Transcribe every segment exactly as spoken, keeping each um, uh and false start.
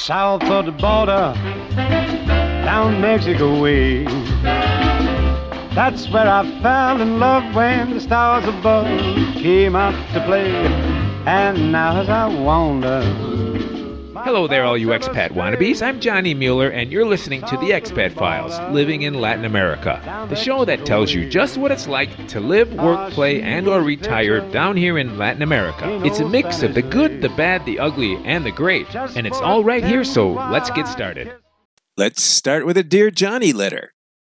south of the border, down Mexico way. That's where I fell in love when the stars above came out to play. And now as I wander... Hello there, all you expat wannabes. I'm Johnny Mueller, and you're listening to The Expat Files, Living in Latin America, the show that tells you just what it's like to live, work, play, and or retire down here in Latin America. It's a mix of the good, the bad, the ugly, and the great, and it's all right here, so let's get started. Let's start with a Dear Johnny letter.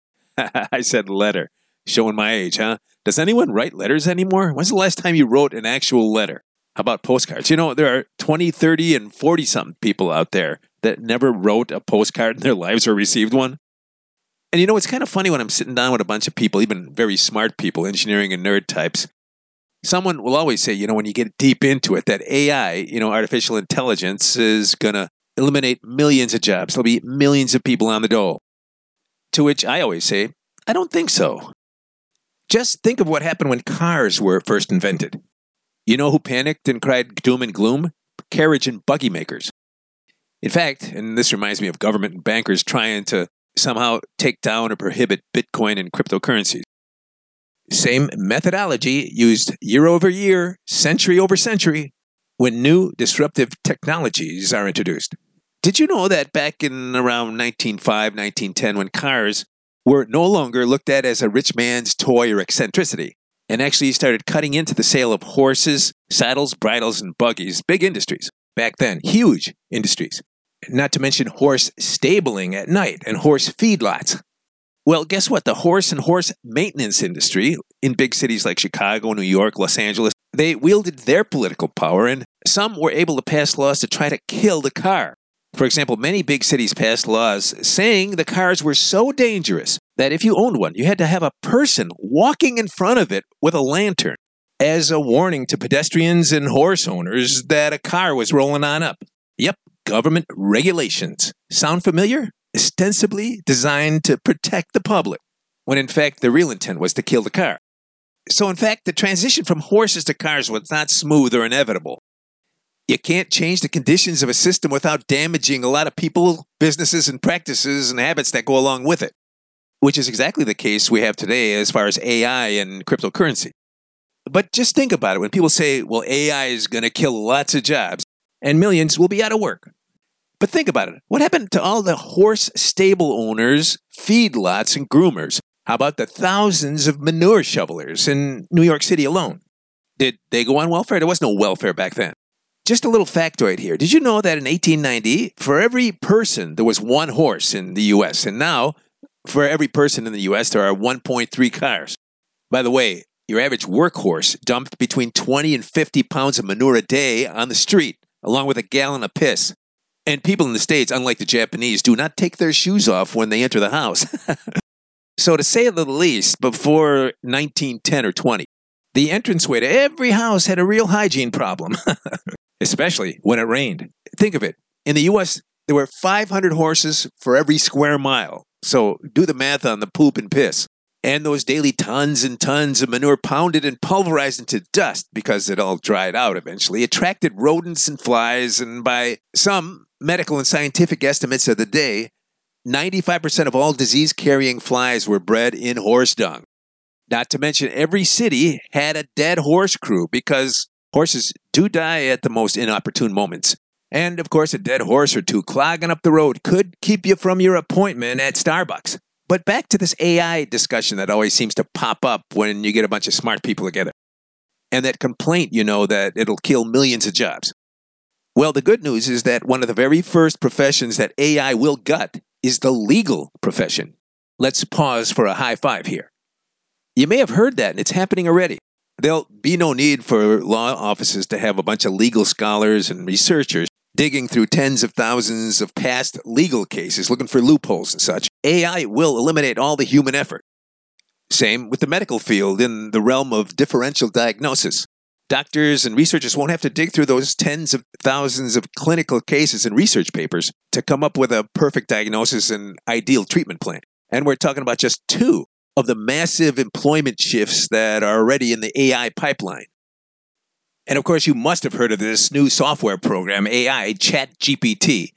I said letter, showing my age, huh? Does anyone write letters anymore? When's the last time you wrote an actual letter? How about postcards? You know, there are twenty, thirty, and forty-something people out there that never wrote a postcard in their lives or received one. And you know, it's kind of funny when I'm sitting down with a bunch of people, even very smart people, engineering and nerd types. Someone will always say, you know, when you get deep into it, that A I, you know, artificial intelligence, is going to eliminate millions of jobs. There'll be millions of people on the dole. To which I always say, I don't think so. Just think of what happened when cars were first invented. You know who panicked and cried doom and gloom? Carriage and buggy makers. In fact, and this reminds me of government and bankers trying to somehow take down or prohibit Bitcoin and cryptocurrencies. Same methodology used year over year, century over century, when new disruptive technologies are introduced. Did you know that back in around nineteen oh five, nineteen ten, when cars were no longer looked at as a rich man's toy or eccentricity, and actually started cutting into the sale of horses, saddles, bridles, and buggies, big industries back then, huge industries. Not to mention horse stabling at night and horse feedlots. Well, guess what? The horse and horse maintenance industry in big cities like Chicago, New York, Los Angeles, they wielded their political power, and some were able to pass laws to try to kill the car. For example, many big cities passed laws saying the cars were so dangerous that if you owned one, you had to have a person walking in front of it with a lantern as a warning to pedestrians and horse owners that a car was rolling on up. Yep, government regulations. Sound familiar? Ostensibly designed to protect the public, when in fact the real intent was to kill the car. So in fact, the transition from horses to cars was not smooth or inevitable. You can't change the conditions of a system without damaging a lot of people, businesses, and practices and habits that go along with it, which is exactly the case we have today as far as A I and cryptocurrency. But just think about it. When people say, well, A I is going to kill lots of jobs and millions will be out of work. But think about it. What happened to all the horse stable owners, feedlots, and groomers? How about the thousands of manure shovelers in New York City alone? Did they go on welfare? There was no welfare back then. Just a little factoid here. Did you know that in eighteen ninety, for every person, there was one horse in the U S? And now, for every person in the U S, there are one point three cars. By the way, your average workhorse dumped between twenty and fifty pounds of manure a day on the street, along with a gallon of piss. And people in the States, unlike the Japanese, do not take their shoes off when they enter the house. So to say the least, before nineteen ten or twenty, the entranceway to every house had a real hygiene problem. Especially when it rained. Think of it. In the U S, there were five hundred horses for every square mile. So do the math on the poop and piss. And those daily tons and tons of manure pounded and pulverized into dust, because it all dried out eventually, attracted rodents and flies, and by some medical and scientific estimates of the day, ninety-five percent of all disease-carrying flies were bred in horse dung. Not to mention every city had a dead horse crew, because horses do die at the most inopportune moments. And, of course, a dead horse or two clogging up the road could keep you from your appointment at Starbucks. But back to this A I discussion that always seems to pop up when you get a bunch of smart people together. And that complaint, you know, that it'll kill millions of jobs. Well, the good news is that one of the very first professions that A I will gut is the legal profession. Let's pause for a high five here. You may have heard that, and it's happening already. There'll be no need for law offices to have a bunch of legal scholars and researchers digging through tens of thousands of past legal cases looking for loopholes and such. A I will eliminate all the human effort. Same with the medical field in the realm of differential diagnosis. Doctors and researchers won't have to dig through those tens of thousands of clinical cases and research papers to come up with a perfect diagnosis and ideal treatment plan. And we're talking about just two of the massive employment shifts that are already in the A I pipeline. And of course, you must have heard of this new software program, A I, ChatGPT.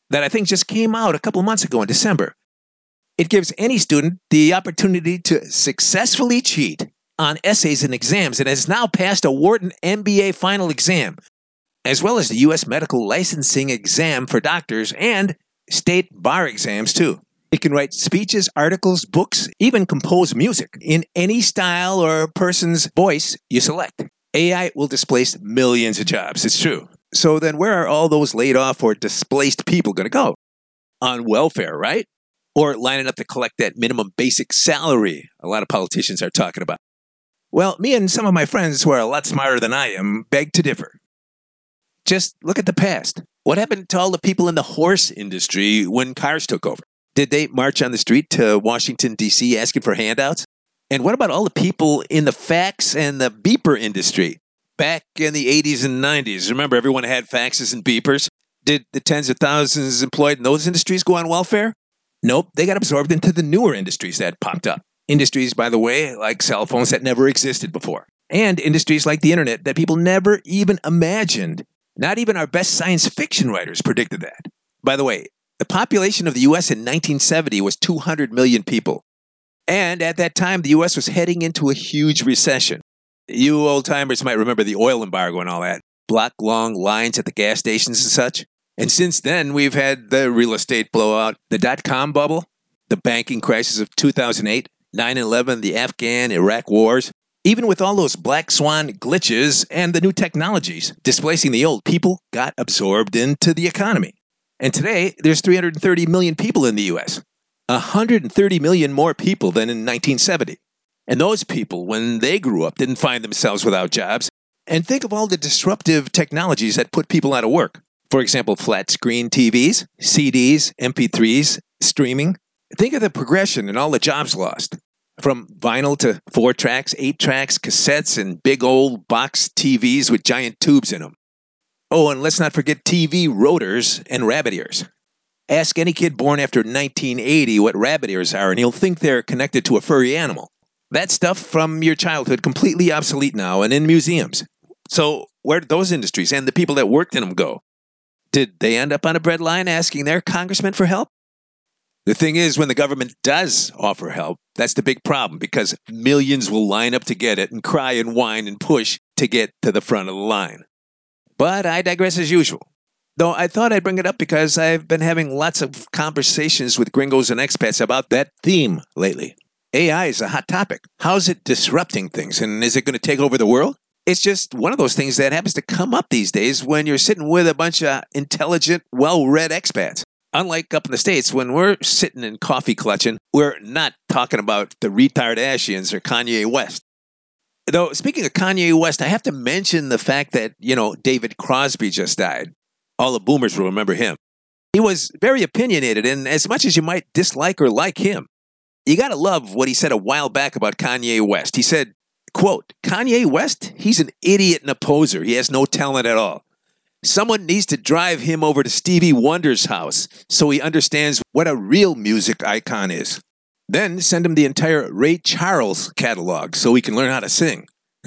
that I think just came out a couple months ago in December. It gives any student the opportunity to successfully cheat on essays and exams, and has now passed a Wharton M B A final exam, as well as the U S medical licensing exam for doctors and state bar exams, too. It can write speeches, articles, books, even compose music in any style or person's voice you select. A I will displace millions of jobs, it's true. So then where are all those laid off or displaced people going to go? On welfare, right? Or lining up to collect that minimum basic salary a lot of politicians are talking about. Well, me and some of my friends who are a lot smarter than I am beg to differ. Just look at the past. What happened to all the people in the horse industry when cars took over? Did they march on the street to Washington, D C asking for handouts? And what about all the people in the fax and the beeper industry? Back in the eighties and nineties, remember everyone had faxes and beepers? Did the tens of thousands employed in those industries go on welfare? Nope, they got absorbed into the newer industries that popped up. Industries, by the way, like cell phones that never existed before. And industries like the internet that people never even imagined. Not even our best science fiction writers predicted that. By the way, the population of the U S in nineteen seventy was two hundred million people. And at that time, the U S was heading into a huge recession. You old-timers might remember the oil embargo and all that. Block-long lines at the gas stations and such. And since then, we've had the real estate blowout, the dot-com bubble, the banking crisis of two thousand eight, nine eleven, the Afghan-Iraq wars. Even with all those black swan glitches and the new technologies displacing the old, people got absorbed into the economy. And today, there's three hundred thirty million people in the U S, one hundred thirty million more people than in nineteen seventy. And those people, when they grew up, didn't find themselves without jobs. And think of all the disruptive technologies that put people out of work. For example, flat screen T Vs, C Ds, M P threes, streaming. Think of the progression and all the jobs lost. From vinyl to four tracks, eight tracks, cassettes, and big old box T Vs with giant tubes in them. Oh, and let's not forget T V rotors and rabbit ears. Ask any kid born after nineteen eighty what rabbit ears are, and he'll think they're connected to a furry animal. That stuff from your childhood completely obsolete now and in museums. So where did those industries and the people that worked in them go? Did they end up on a breadline asking their congressman for help? The thing is, when the government does offer help, that's the big problem, because millions will line up to get it and cry and whine and push to get to the front of the line. But I digress as usual. Though I thought I'd bring it up because I've been having lots of conversations with gringos and expats about that theme lately. A I is a hot topic. How's it disrupting things, and is it going to take over the world? It's just one of those things that happens to come up these days when you're sitting with a bunch of intelligent, well-read expats. Unlike up in the States, when we're sitting and coffee clutching, we're not talking about the retardashians or Kanye West. Though, speaking of Kanye West, I have to mention the fact that, you know, David Crosby just died. All the boomers will remember him. He was very opinionated, and as much as you might dislike or like him, you gotta love what he said a while back about Kanye West. He said, quote, Kanye West, he's an idiot and a poser. He has no talent at all. Someone needs to drive him over to Stevie Wonder's house so he understands what a real music icon is. Then send him the entire Ray Charles catalog so he can learn how to sing.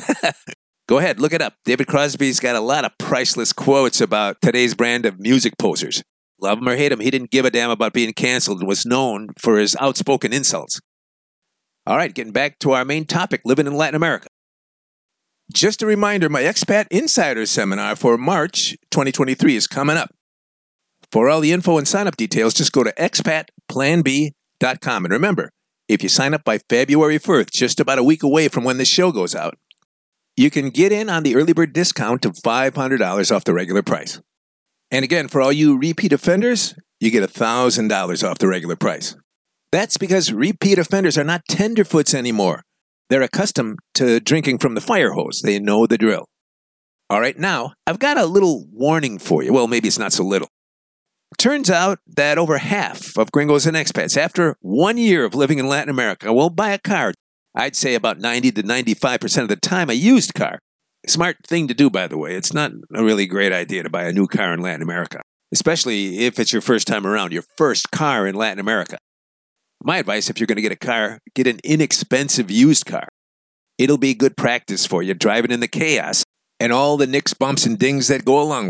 Go ahead, look it up. David Crosby's got a lot of priceless quotes about today's brand of music posers. Love him or hate him, he didn't give a damn about being canceled and was known for his outspoken insults. All right, getting back to our main topic, living in Latin America. Just a reminder, my Expat Insider Seminar for March twenty twenty-three is coming up. For all the info and sign-up details, just go to expat plan b dot com. And remember, if you sign up by February first, just about a week away from when this show goes out, you can get in on the early bird discount of five hundred dollars off the regular price. And again, for all you repeat offenders, you get one thousand dollars off the regular price. That's because repeat offenders are not tenderfoots anymore. They're accustomed to drinking from the fire hose. They know the drill. All right, now, I've got a little warning for you. Well, maybe it's not so little. Turns out that over half of gringos and expats, after one year of living in Latin America, will buy a car. I'd say about ninety to ninety-five percent of the time a used car. Smart thing to do, by the way. It's not a really great idea to buy a new car in Latin America, especially if it's your first time around, your first car in Latin America. My advice, if you're going to get a car, get an inexpensive used car. It'll be good practice for you, driving in the chaos and all the nicks, bumps, and dings that go along with it.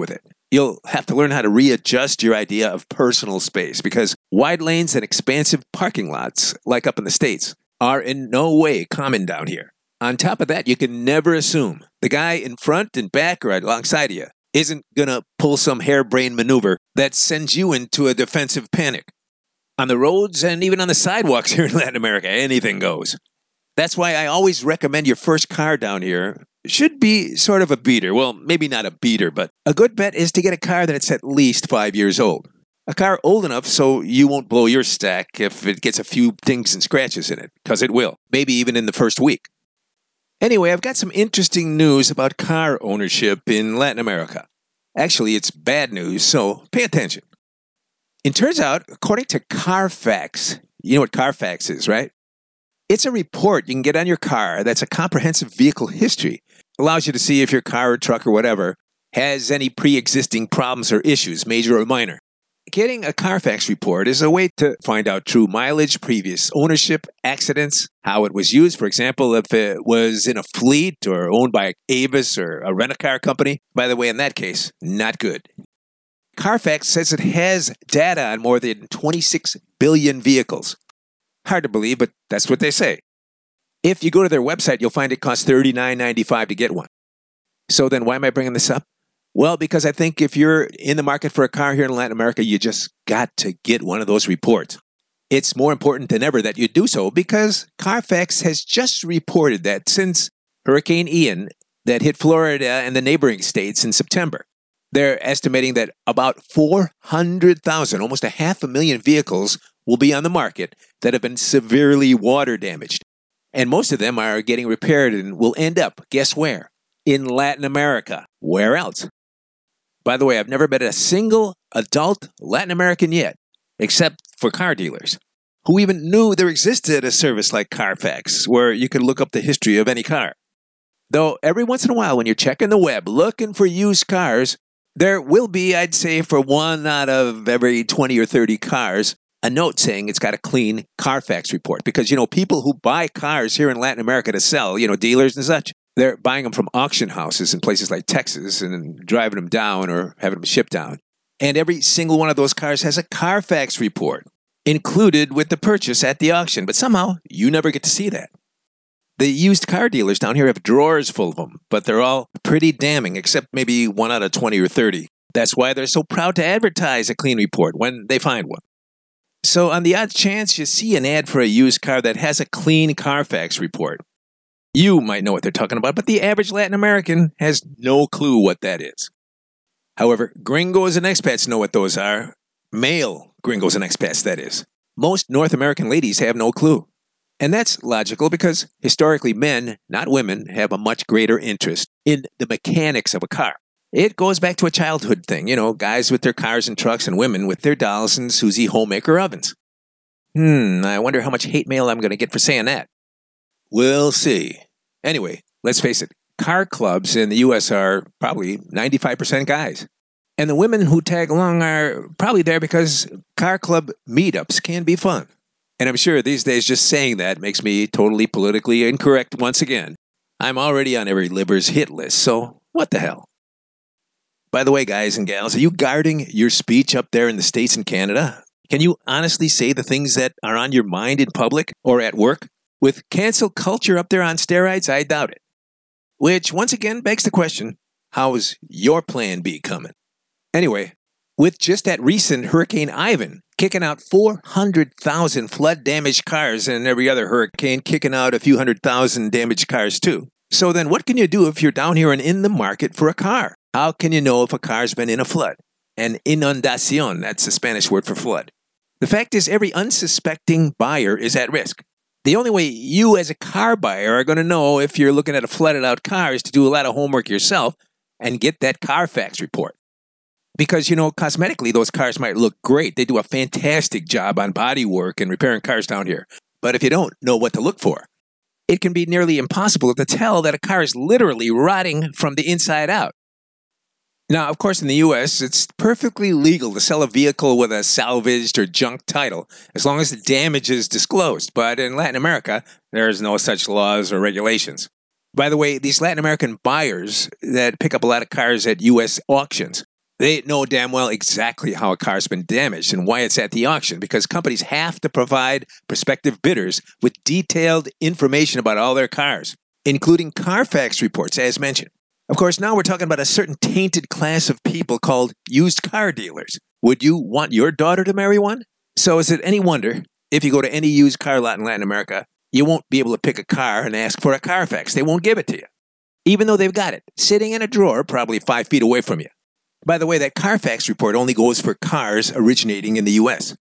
You'll have to learn how to readjust your idea of personal space because wide lanes and expansive parking lots, like up in the States, are in no way common down here. On top of that, you can never assume the guy in front and back or alongside you isn't going to pull some harebrained maneuver that sends you into a defensive panic. On the roads and even on the sidewalks here in Latin America, anything goes. That's why I always recommend your first car down here should be sort of a beater. Well, maybe not a beater, but a good bet is to get a car that's at least five years old. A car old enough so you won't blow your stack if it gets a few dings and scratches in it, because it will, maybe even in the first week. Anyway, I've got some interesting news about car ownership in Latin America. Actually, it's bad news, so pay attention. It turns out, according to Carfax, you know what Carfax is, right? It's a report you can get on your car that's a comprehensive vehicle history. Allows you to see if your car or truck or whatever has any pre-existing problems or issues, major or minor. Getting a Carfax report is a way to find out true mileage, previous ownership, accidents, how it was used. For example, if it was in a fleet or owned by Avis or a rent-a-car company. By the way, in that case, not good. Carfax says it has data on more than twenty-six billion vehicles. Hard to believe, but that's what they say. If you go to their website, you'll find it costs thirty-nine ninety-five to get one. So then why am I bringing this up? Well, because I think if you're in the market for a car here in Latin America, you just got to get one of those reports. It's more important than ever that you do so because Carfax has just reported that since Hurricane Ian that hit Florida and the neighboring states in September, they're estimating that about four hundred thousand, almost a half a million vehicles will be on the market that have been severely water damaged. And most of them are getting repaired and will end up, guess where? In Latin America. Where else? By the way, I've never met a single adult Latin American yet, except for car dealers, who even knew there existed a service like Carfax, where you could look up the history of any car. Though every once in a while, when you're checking the web looking for used cars, there will be, I'd say, for one out of every twenty or thirty cars, a note saying it's got a clean Carfax report. Because, you know, people who buy cars here in Latin America to sell, you know, dealers and such, they're buying them from auction houses in places like Texas and driving them down or having them shipped down. And every single one of those cars has a Carfax report included with the purchase at the auction. But somehow, you never get to see that. The used car dealers down here have drawers full of them, but they're all pretty damning, except maybe one out of twenty or thirty. That's why they're so proud to advertise a clean report when they find one. So on the odd chance you see an ad for a used car that has a clean Carfax report, you might know what they're talking about, but the average Latin American has no clue what that is. However, gringos and expats know what those are. Male gringos and expats, that is. Most North American ladies have no clue. And that's logical because historically men, not women, have a much greater interest in the mechanics of a car. It goes back to a childhood thing, you know, guys with their cars and trucks and women with their dolls and Susie homemaker ovens. Hmm, I wonder how much hate mail I'm going to get for saying that. We'll see. Anyway, let's face it, car clubs in the U S are probably ninety-five percent guys. And the women who tag along are probably there because car club meetups can be fun. And I'm sure these days just saying that makes me totally politically incorrect once again. I'm already on every libber's hit list, so what the hell? By the way, guys and gals, are you guarding your speech up there in the States and Canada? Can you honestly say the things that are on your mind in public or at work? With cancel culture up there on steroids, I doubt it. Which, once again, begs the question, how is your plan B coming? Anyway, with just that recent Hurricane Ivan kicking out four hundred thousand flood-damaged cars and every other hurricane kicking out a few hundred thousand damaged cars too. So then what can you do if you're down here and in the market for a car? How can you know if a car's been in a flood? An inundación, that's the Spanish word for flood. The fact is every unsuspecting buyer is at risk. The only way you as a car buyer are going to know if you're looking at a flooded out car is to do a lot of homework yourself and get that Carfax report. Because, you know, cosmetically, those cars might look great. They do a fantastic job on body work and repairing cars down here. But if you don't know what to look for, it can be nearly impossible to tell that a car is literally rotting from the inside out. Now, of course, in the U S, it's perfectly legal to sell a vehicle with a salvaged or junk title, as long as the damage is disclosed. But in Latin America, there's no such laws or regulations. By the way, these Latin American buyers that pick up a lot of cars at U S auctions, They know damn well exactly how a car's been damaged and why it's at the auction, because companies have to provide prospective bidders with detailed information about all their cars, including Carfax reports, as mentioned. Of course, now we're talking about a certain tainted class of people called used car dealers. Would you want your daughter to marry one? So is it any wonder, if you go to any used car lot in Latin America, you won't be able to pick a car and ask for a Carfax. They won't give it to you, even though they've got it sitting in a drawer probably five feet away from you. By the way, that Carfax report only goes for cars originating in the U S.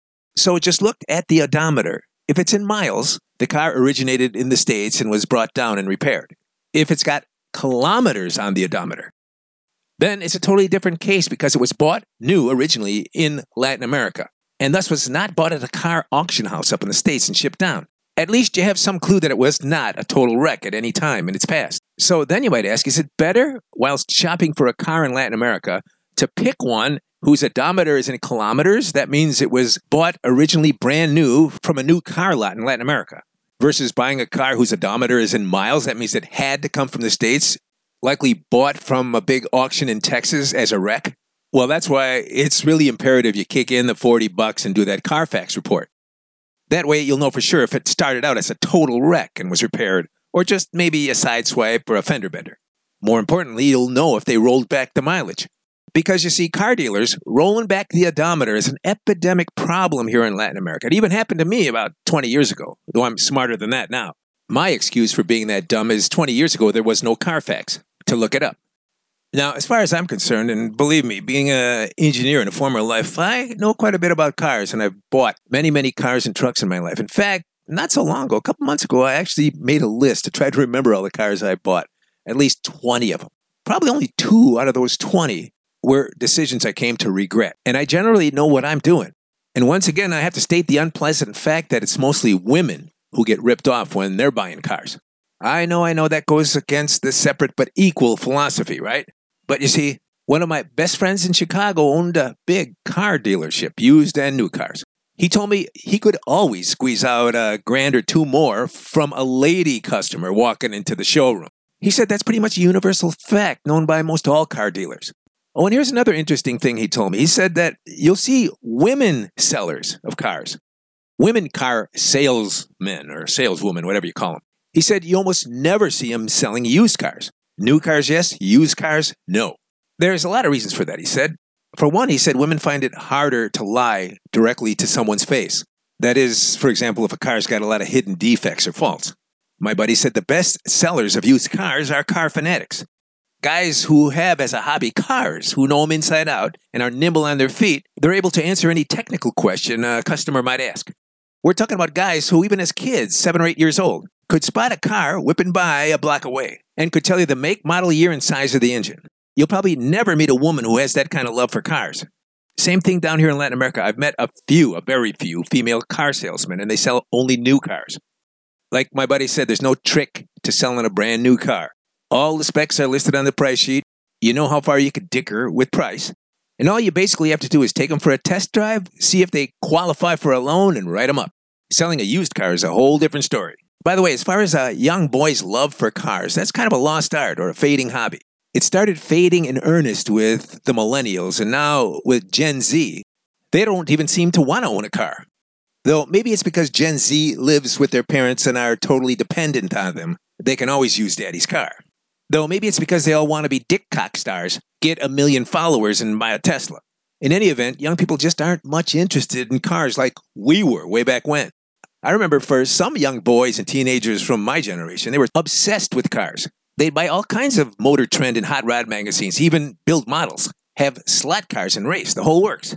So just look at the odometer. If it's in miles, the car originated in the States and was brought down and repaired. If it's got kilometers on the odometer, then it's a totally different case because it was bought new originally in Latin America and thus was not bought at a car auction house up in the States and shipped down. At least you have some clue that it was not a total wreck at any time in its past. So then you might ask, is it better, whilst shopping for a car in Latin America, to pick one whose odometer is in kilometers? That means it was bought originally brand new from a new car lot in Latin America, versus buying a car whose odometer is in miles? That means it had to come from the States, likely bought from a big auction in Texas as a wreck. Well, that's why it's really imperative you kick in the forty bucks and do that Carfax report. That way you'll know for sure if it started out as a total wreck and was repaired, or just maybe a sideswipe or a fender bender. More importantly, you'll know if they rolled back the mileage. Because you see, car dealers rolling back the odometer is an epidemic problem here in Latin America. It even happened to me about twenty years ago, though I'm smarter than that now. My excuse for being that dumb is twenty years ago there was no Carfax to look it up. Now, as far as I'm concerned, and believe me, being an engineer in a former life, I know quite a bit about cars, and I've bought many, many cars and trucks in my life. In fact, not so long ago, a couple months ago, I actually made a list to try to remember all the cars I bought, at least twenty of them. Probably only two out of those twenty were decisions I came to regret, and I generally know what I'm doing. And once again, I have to state the unpleasant fact that it's mostly women who get ripped off when they're buying cars. I know, I know that goes against the separate but equal philosophy, right? But you see, one of my best friends in Chicago owned a big car dealership, used and new cars. He told me he could always squeeze out a grand or two more from a lady customer walking into the showroom. He said that's pretty much a universal fact known by most all car dealers. Oh, and here's another interesting thing he told me. He said that you'll see women sellers of cars, women car salesmen or saleswomen, whatever you call them. He said you almost never see them selling used cars. New cars, yes. Used cars, no. There's a lot of reasons for that, he said. For one, he said women find it harder to lie directly to someone's face. That is, for example, if a car's got a lot of hidden defects or faults. My buddy said the best sellers of used cars are car fanatics. Guys who have as a hobby cars, who know them inside out and are nimble on their feet. They're able to answer any technical question a customer might ask. We're talking about guys who, even as kids, seven or eight years old, could spot a car whipping by a block away and could tell you the make, model, year, and size of the engine. You'll probably never meet a woman who has that kind of love for cars. Same thing down here in Latin America. I've met a few, a very few, female car salesmen, and they sell only new cars. Like my buddy said, there's no trick to selling a brand new car. All the specs are listed on the price sheet. You know how far you could dicker with price. And all you basically have to do is take them for a test drive, see if they qualify for a loan, and write them up. Selling a used car is a whole different story. By the way, as far as a young boy's love for cars, that's kind of a lost art or a fading hobby. It started fading in earnest with the millennials, and now with Gen Z, they don't even seem to want to own a car. Though maybe it's because Gen Z lives with their parents and are totally dependent on them. They can always use daddy's car. Though maybe it's because they all want to be dick cock stars, get a million followers, and buy a Tesla. In any event, young people just aren't much interested in cars like we were way back when. I remember for some young boys and teenagers from my generation, they were obsessed with cars. They'd buy all kinds of Motor Trend and Hot Rod magazines, even build models, have slot cars and race, the whole works.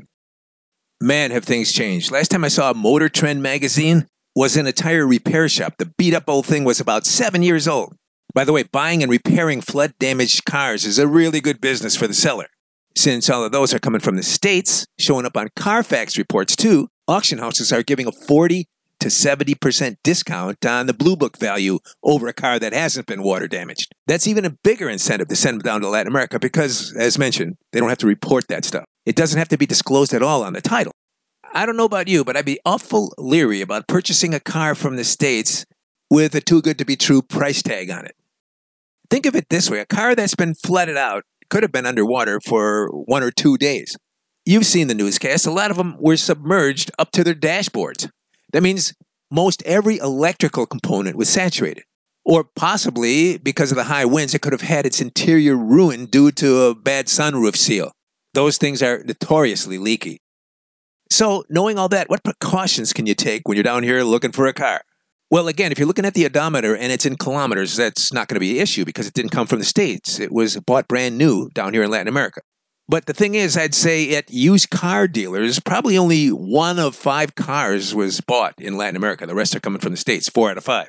Man, have things changed. Last time I saw a Motor Trend magazine was in a tire repair shop. The beat-up old thing was about seven years old. By the way, buying and repairing flood-damaged cars is a really good business for the seller. Since all of those are coming from the States, showing up on Carfax reports too, auction houses are giving a forty to seventy percent discount on the Blue Book value over a car that hasn't been water damaged. That's even a bigger incentive to send them down to Latin America because, as mentioned, they don't have to report that stuff. It doesn't have to be disclosed at all on the title. I don't know about you, but I'd be awful leery about purchasing a car from the States with a too-good-to-be-true price tag on it. Think of it this way. A car that's been flooded out could have been underwater for one or two days. You've seen the newscast. A lot of them were submerged up to their dashboards. That means most every electrical component was saturated. Or possibly, because of the high winds, it could have had its interior ruined due to a bad sunroof seal. Those things are notoriously leaky. So, knowing all that, what precautions can you take when you're down here looking for a car? Well, again, if you're looking at the odometer and it's in kilometers, that's not going to be an issue because it didn't come from the States. It was bought brand new down here in Latin America. But the thing is, I'd say at used car dealers, probably only one of five cars was bought in Latin America. The rest are coming from the States, four out of five.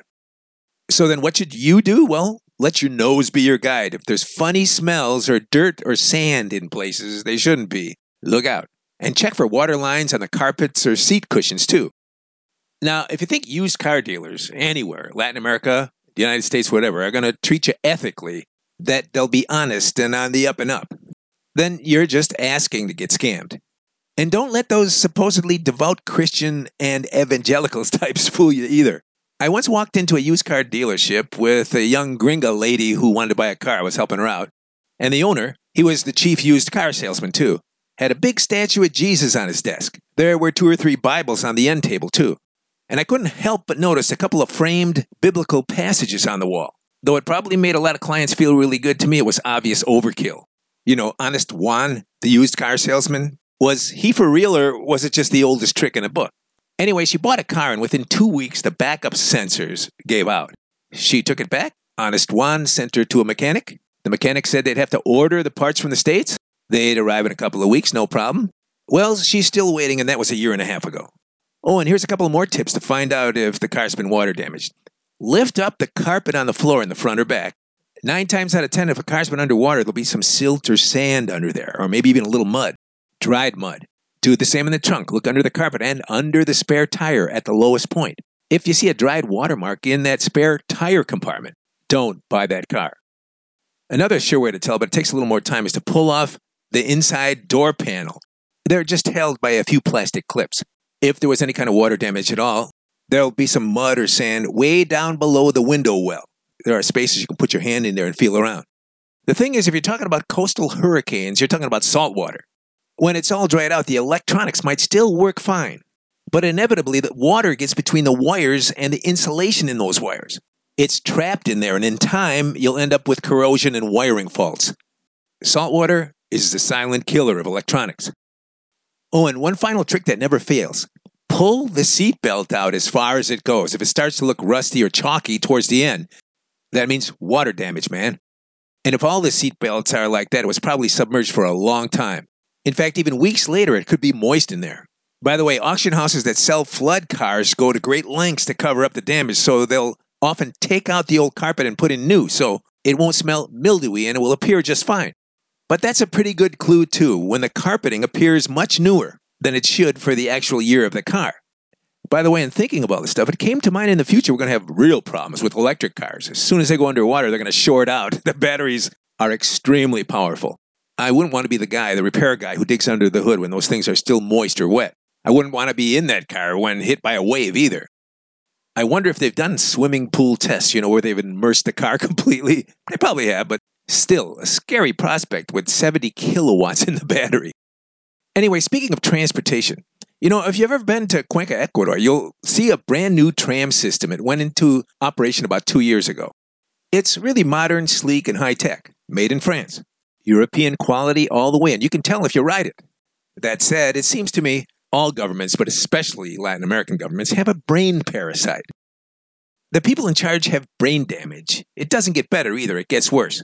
So then what should you do? Well, let your nose be your guide. If there's funny smells or dirt or sand in places they shouldn't be, look out. And check for water lines on the carpets or seat cushions too. Now, if you think used car dealers anywhere, Latin America, the United States, whatever, are going to treat you ethically, that they'll be honest and on the up and up, then you're just asking to get scammed. And don't let those supposedly devout Christian and evangelicals types fool you either. I once walked into a used car dealership with a young gringa lady who wanted to buy a car. I was helping her out. And the owner, he was the chief used car salesman too, had a big statue of Jesus on his desk. There were two or three Bibles on the end table too. And I couldn't help but notice a couple of framed biblical passages on the wall. Though it probably made a lot of clients feel really good, to me it was obvious overkill. You know, Honest Juan, the used car salesman, was he for real or was it just the oldest trick in the book? Anyway, she bought a car and within two weeks the backup sensors gave out. She took it back. Honest Juan sent her to a mechanic. The mechanic said they'd have to order the parts from the States. They'd arrive in a couple of weeks, no problem. Well, she's still waiting and that was a year and a half ago. Oh, and here's a couple more tips to find out if the car's been water damaged. Lift up the carpet on the floor in the front or back. Nine times out of ten, if a car's been underwater, there'll be some silt or sand under there, or maybe even a little mud, dried mud. Do the same in the trunk. Look under the carpet and under the spare tire at the lowest point. If you see a dried watermark in that spare tire compartment, don't buy that car. Another sure way to tell, but it takes a little more time, is to pull off the inside door panel. They're just held by a few plastic clips. If there was any kind of water damage at all, there'll be some mud or sand way down below the window well. There are spaces you can put your hand in there and feel around. The thing is, if you're talking about coastal hurricanes, you're talking about salt water. When it's all dried out, the electronics might still work fine. But inevitably, the water gets between the wires and the insulation in those wires. It's trapped in there, and in time, you'll end up with corrosion and wiring faults. Salt water is the silent killer of electronics. Oh, and one final trick that never fails. Pull the seatbelt out as far as it goes. If it starts to look rusty or chalky towards the end, that means water damage, man. And if all the seatbelts are like that, it was probably submerged for a long time. In fact, even weeks later, it could be moist in there. By the way, auction houses that sell flood cars go to great lengths to cover up the damage, so they'll often take out the old carpet and put in new, so it won't smell mildewy and it will appear just fine. But that's a pretty good clue, too, when the carpeting appears much newer than it should for the actual year of the car. By the way, in thinking about this stuff, it came to mind in the future we're going to have real problems with electric cars. As soon as they go underwater, they're going to short out. The batteries are extremely powerful. I wouldn't want to be the guy, the repair guy, who digs under the hood when those things are still moist or wet. I wouldn't want to be in that car when hit by a wave either. I wonder if they've done swimming pool tests, you know, where they've immersed the car completely. They probably have, but still, a scary prospect with seventy kilowatts in the battery. Anyway, speaking of transportation, you know, if you've ever been to Cuenca, Ecuador, you'll see a brand new tram system. It went into operation about two years ago. It's really modern, sleek, and high-tech, made in France. European quality all the way, and you can tell if you ride it. That said, it seems to me all governments, but especially Latin American governments, have a brain parasite. The people in charge have brain damage. It doesn't get better either, it gets worse.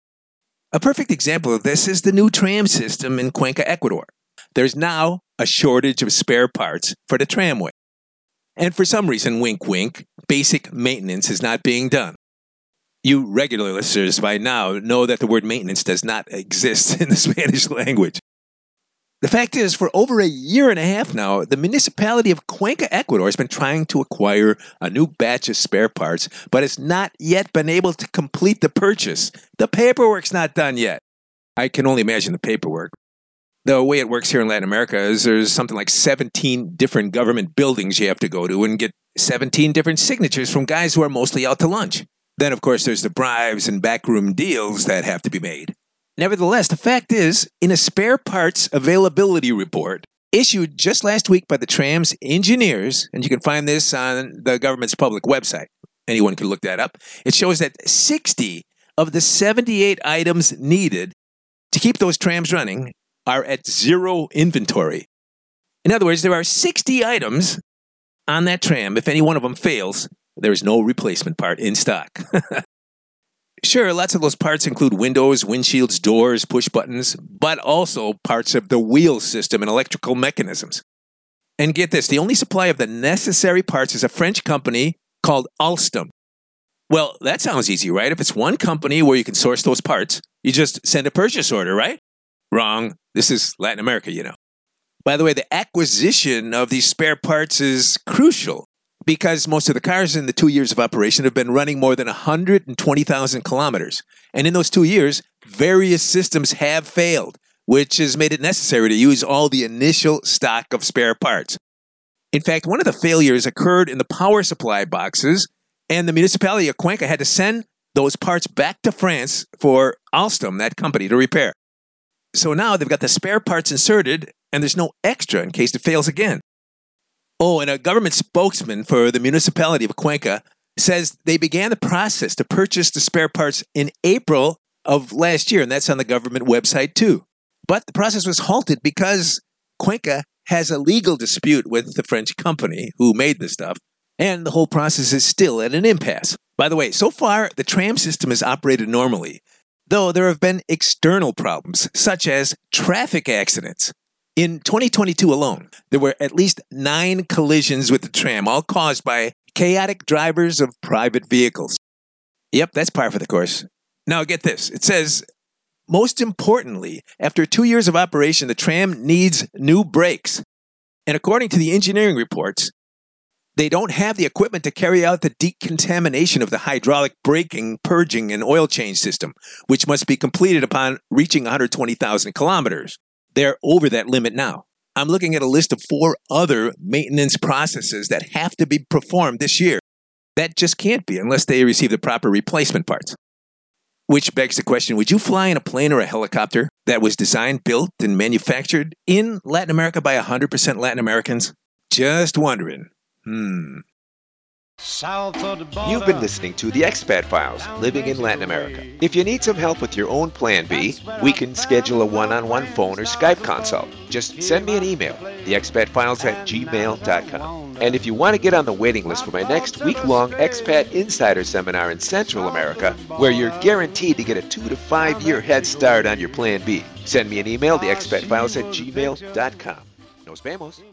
A perfect example of this is the new tram system in Cuenca, Ecuador. There's now a shortage of spare parts for the tramway. And for some reason, wink wink, basic maintenance is not being done. You regular listeners by now know that the word maintenance does not exist in the Spanish language. The fact is, for over a year and a half now, the municipality of Cuenca, Ecuador has been trying to acquire a new batch of spare parts, but has not yet been able to complete the purchase. The paperwork's not done yet. I can only imagine the paperwork. The way it works here in Latin America is there's something like seventeen different government buildings you have to go to and get seventeen different signatures from guys who are mostly out to lunch. Then, of course, there's the bribes and backroom deals that have to be made. Nevertheless, the fact is, in a spare parts availability report issued just last week by the tram's engineers, and you can find this on the government's public website, anyone can look that up, it shows that sixty of the seventy-eight items needed to keep those trams running are at zero inventory. In other words, there are sixty items on that tram. If any one of them fails, there is no replacement part in stock. Sure, lots of those parts include windows, windshields, doors, push buttons, but also parts of the wheel system and electrical mechanisms. And get this, the only supply of the necessary parts is a French company called Alstom. Well, that sounds easy, right? If it's one company where you can source those parts, you just send a purchase order, right? Wrong. This is Latin America, you know. By the way, the acquisition of these spare parts is crucial because most of the cars in the two years of operation have been running more than one hundred twenty thousand kilometers. And in those two years, various systems have failed, which has made it necessary to use all the initial stock of spare parts. In fact, one of the failures occurred in the power supply boxes, and the municipality of Cuenca had to send those parts back to France for Alstom, that company, to repair. So now they've got the spare parts inserted, and there's no extra in case it fails again. Oh, and a government spokesman for the municipality of Cuenca says they began the process to purchase the spare parts in April of last year, and that's on the government website too. But the process was halted because Cuenca has a legal dispute with the French company who made the stuff, and the whole process is still at an impasse. By the way, so far, the tram system has operated normally, though there have been external problems, such as traffic accidents. In twenty twenty-two alone, there were at least nine collisions with the tram, all caused by chaotic drivers of private vehicles. Yep, that's par for the course. Now get this. It says, most importantly, after two years of operation, the tram needs new brakes. And according to the engineering reports, they don't have the equipment to carry out the decontamination of the hydraulic braking, purging, and oil change system, which must be completed upon reaching one hundred twenty thousand kilometers. They're over that limit now. I'm looking at a list of four other maintenance processes that have to be performed this year. That just can't be unless they receive the proper replacement parts. Which begs the question, would you fly in a plane or a helicopter that was designed, built, and manufactured in Latin America by one hundred percent Latin Americans? Just wondering. Hmm. South of the border. You've been listening to The Expat Files, Living in Latin America. If you need some help with your own Plan B, we can schedule a one-on-one phone or Skype consult. Just send me an email, the expat files at gmail dot com. And if you want to get on the waiting list for my next week-long Expat Insider Seminar in Central America, where you're guaranteed to get a two to five year head start on your Plan B, send me an email, the expat files at gmail dot com. Nos vemos.